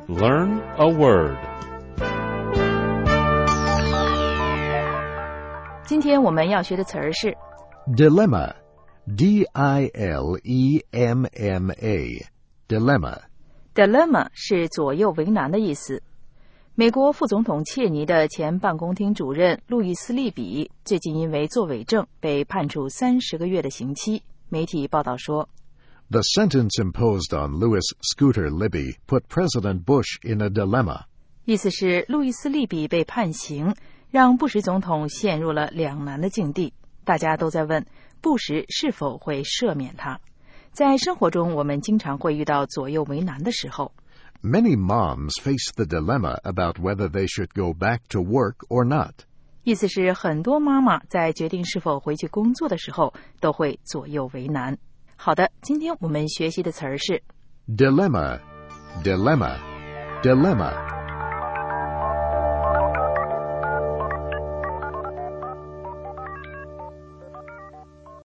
Learn a word. 今天我们要学的词儿是 Dilemma. D-I-L-E-M-M-A. Dilemma. Dilemma 是左右为难的意思。美国副总统切尼的前办公厅主任路易斯·利比最近因为作伪证被判处30个月的刑期。媒体报道说 The sentence imposed on Louis Scooter Libby put President Bush in a dilemma. 意思是路易斯·利比被判刑，让布什总统陷入了两难的境地。大家都在问布什是否会赦免他。在生活中，我们经常会遇到左右为难的时候。 Many moms face the dilemma about whether they should go back to work or not. 意思是很多妈妈在决定是否回去工作的时候都会左右为难。好的，今天我们学习的词儿是 Dilemma. Dilemma. Dilemma.